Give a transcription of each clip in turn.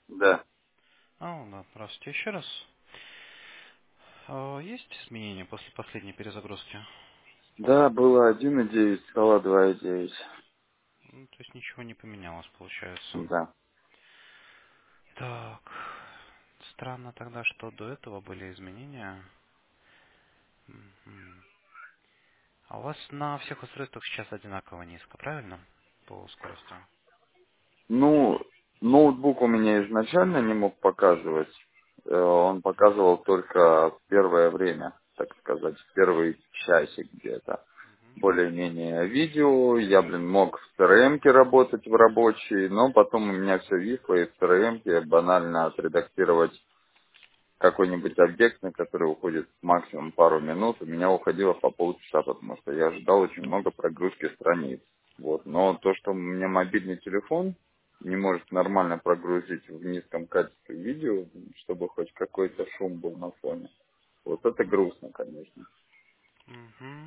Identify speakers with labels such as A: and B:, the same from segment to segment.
A: Да.
B: Да, здравствуйте еще раз. Есть изменения после последней перезагрузки?
A: Да, было 1,9, стало 2,9.
B: То есть ничего не поменялось, получается.
A: Да.
B: Так, странно тогда, что до этого были изменения. Мгм. А у вас на всех устройствах сейчас одинаково низко, правильно? По скорости.
A: Ну, ноутбук у меня изначально не мог показывать. Он показывал только в первое время, так сказать, в первый часик где-то. Более-менее видео. Я, мог в CRM-ке работать в рабочей, но потом у меня все висло, и в CRM-ке банально отредактировать какой-нибудь объект, на который уходит максимум пару минут, у меня уходило по полчаса, потому что я ожидал очень много прогрузки страниц. Вот. Но то, что у меня мобильный телефон не может нормально прогрузить в низком качестве видео, чтобы хоть какой-то шум был на фоне, вот это грустно, конечно.
B: Мгм.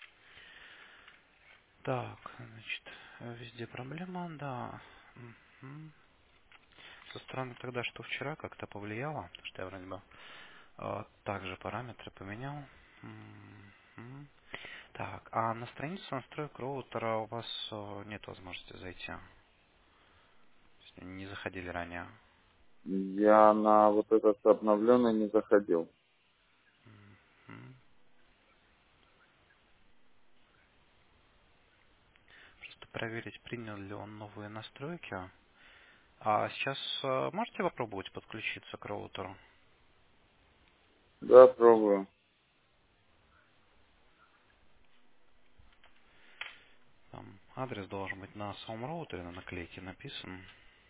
B: Так, значит, везде проблема, да. Мгм. Со стороны тогда, что вчера как-то повлияло, потому что я вроде бы также параметры поменял. Мгм. Так, а на страницу настроек роутера у вас нет возможности зайти? То есть не заходили ранее?
A: Я на вот этот обновленный не заходил.
B: Мгм. Просто проверить, принял ли он новые настройки. А сейчас можете попробовать подключиться к роутеру?
A: Да, пробую.
B: Там адрес должен быть на самом роутере, на наклейке написан.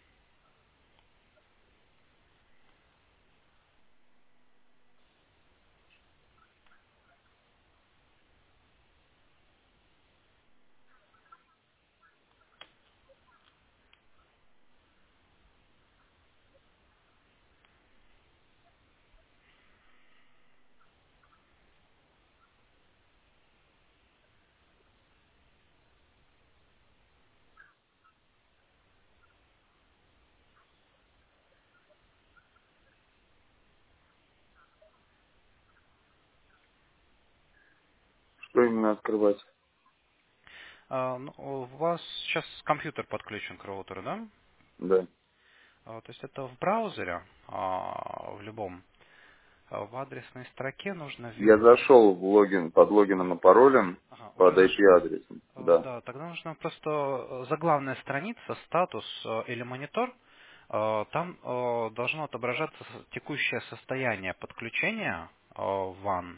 A: Что именно открывать?
B: Ну, у вас сейчас компьютер подключен к роутеру, да?
A: Да.
B: То есть это в браузере, в любом. В адресной строке нужно
A: Я
B: ввести...
A: зашел в логин, под логином и паролем,
B: Ага, уже
A: под
B: зашли.
A: IP-адресом. Да.
B: Да, тогда нужно просто заглавная страница, статус или монитор. Там должно отображаться текущее состояние подключения WAN.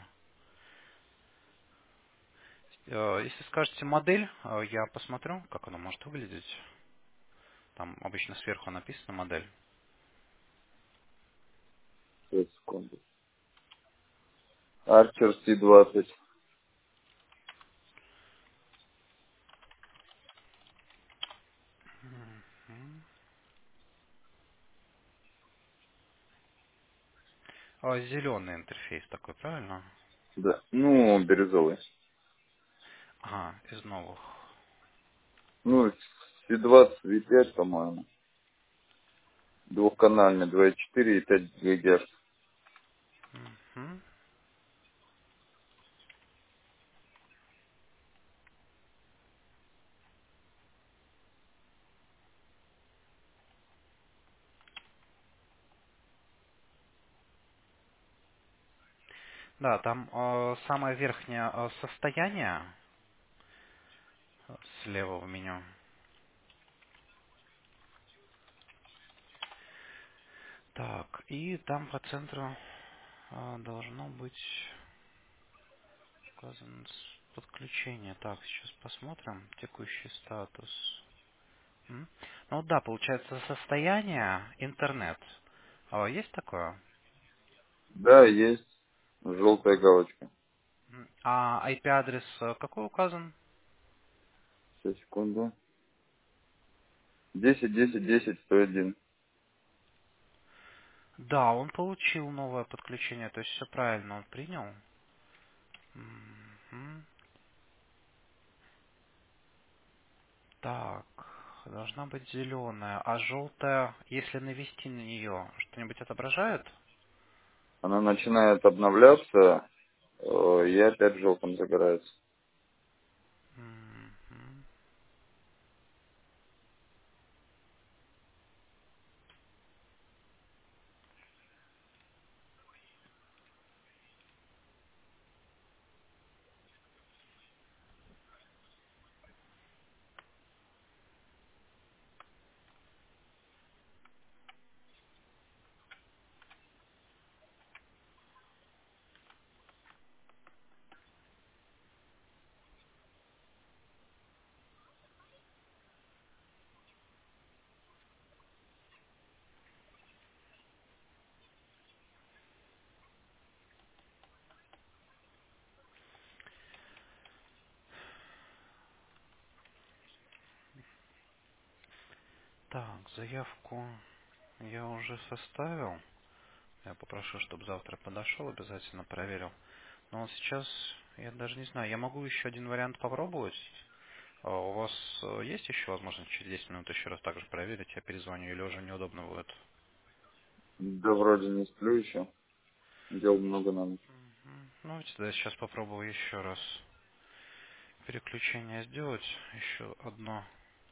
B: Если скажете модель, я посмотрю, как она может выглядеть. Там обычно сверху написано модель.
A: Сейчас, секунду. Archer C20.
B: Мгм. Зеленый интерфейс такой, правильно?
A: Да. Ну, бирюзовый.
B: Ага, из новых.
A: Ну, C20, V5, по-моему. Двухканальный, 2,4 и 5 ГГц.
B: Мгм. Да, там самое верхнее состояние слева в меню. Так, и там по центру должно быть указано подключение. Так, сейчас посмотрим. Текущий статус. Ну да, получается состояние интернет. Есть такое?
A: Да, есть желтая галочка.
B: А IP-адрес какой указан?
A: Сейчас, секунду. 10, 10, 10, 101.
B: Да, он получил новое подключение, то есть все правильно он принял. Мгм. Так. должна быть зеленая. А желтая, если навести на нее, что-нибудь отображает?
A: Она начинает обновляться, и опять желтым загорается.
B: Мгм. Так, заявку я уже составил. Я попрошу, чтобы завтра подошел, обязательно проверил. Но вот сейчас, я даже не знаю, я могу еще один вариант попробовать. А у вас есть еще возможность через 10 минут еще раз также проверить? Я перезвоню или уже неудобно будет?
A: Да вроде не сплю еще. Дел много надо.
B: Ну, давайте тогда сейчас попробую еще раз переключение сделать. Еще одно.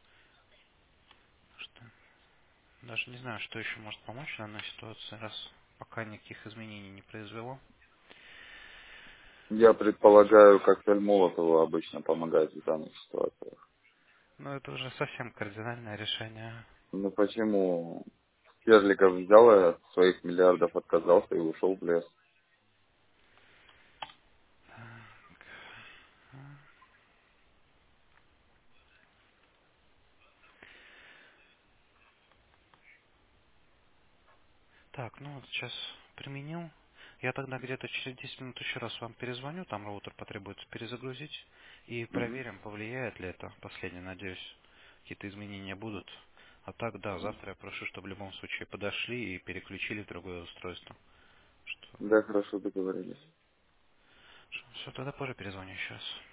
B: Что? Даже не знаю, что еще может помочь в данной ситуации, раз пока никаких изменений не произвело.
A: Я предполагаю, коктейль Молотова обычно помогает в данных ситуациях.
B: Но это уже совсем кардинальное решение.
A: Ну почему Керликов взял и от своих миллиардов отказался и ушел в лес? Так, ну вот сейчас применил. Я тогда где-то через 10 минут еще раз вам перезвоню, там роутер потребуется перезагрузить. И Мгм.
B: проверим, повлияет ли это. Последний, надеюсь, какие-то изменения будут. А так, да, завтра я прошу, чтобы в любом случае подошли и переключили в другое устройство. Что...
A: Да, хорошо договорились.
B: Все, тогда позже перезвоню еще раз.